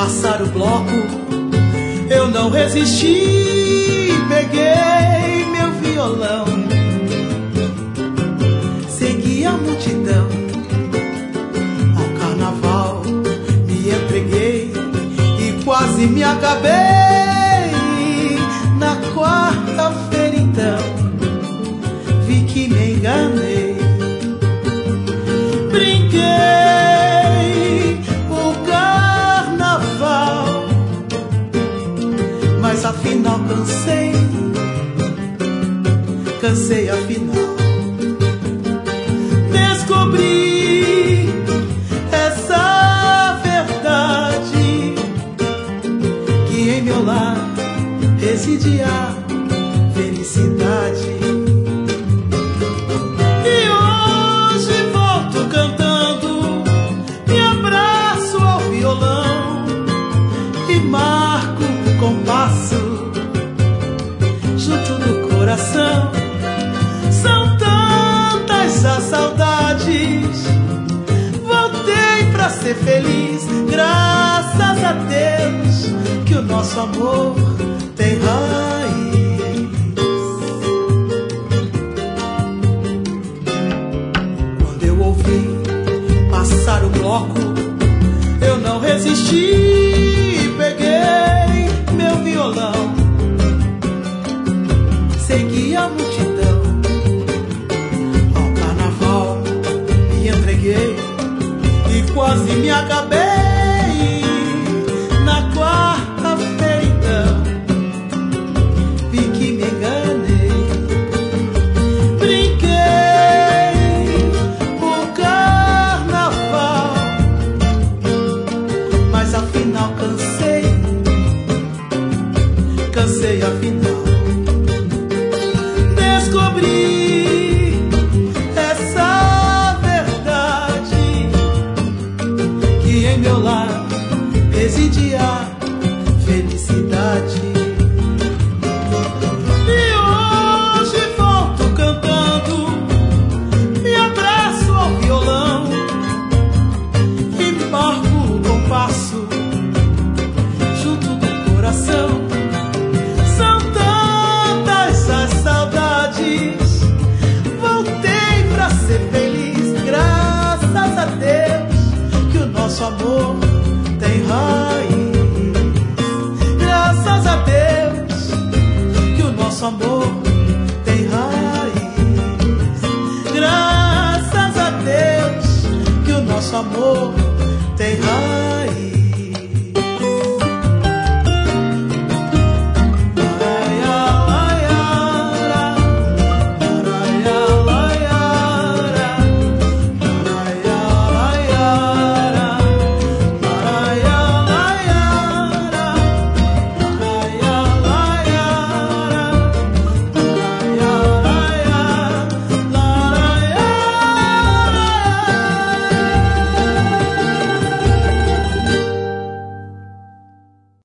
passar o bloco, eu não resisti, peguei meu violão, segui a multidão, ao carnaval me entreguei e quase me acabei. Na quarta-feira então vi que me enganei, brinquei o carnaval, mas afinal cansei afinal. Descobri essa verdade, que em meu lar residia felicidade. E hoje volto cantando, me abraço ao violão e marco um compasso junto do coração. São tantas as saudades, voltei pra ser feliz, graças a Deus que o nosso amor tem raiz. Quando eu ouvi passar o bloco, eu não resisti, peguei meu violão, segui a multidão, ao carnaval me entreguei e quase me acabei. Na quarta-feira então vi que me enganei, brinquei o carnaval, mas afinal cansei afinal. Descobri essa verdade, que em meu lar residia felicidade.